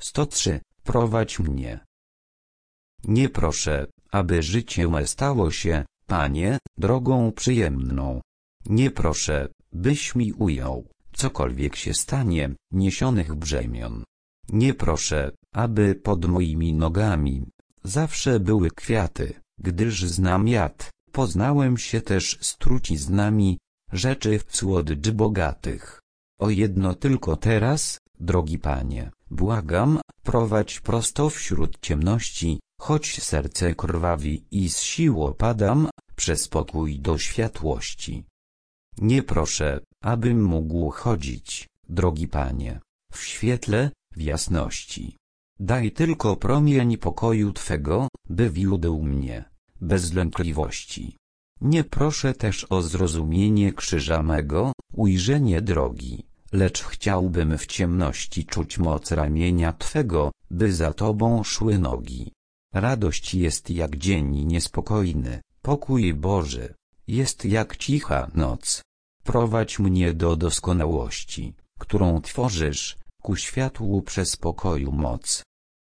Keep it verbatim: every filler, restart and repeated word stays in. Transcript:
sto trzy. Prowadź mnie. Nie proszę, aby życie me stało się, Panie, drogą przyjemną. Nie proszę, byś mi ujął, cokolwiek się stanie, niesionych brzemion. Nie proszę, aby pod moimi nogami zawsze były kwiaty, gdyż znam jad, poznałem się też z truciznami, rzeczy w słodycz bogatych. O jedno tylko teraz, drogi Panie, błagam, prowadź prosto wśród ciemności, choć serce krwawi i z sił opadam, przez pokój do światłości. Nie proszę, abym mógł chodzić, drogi Panie, w świetle, w jasności. Daj tylko promień pokoju Twego, by wiódł mnie, bez lękliwości. Nie proszę też o zrozumienie krzyża mego, ujrzenie drogi, lecz chciałbym w ciemności czuć moc ramienia Twego, by za Tobą szły nogi. Radość jest jak dzień niespokojny, pokój Boży jest jak cicha noc. Prowadź mnie do doskonałości, którą tworzysz, ku światłu przez pokoju moc.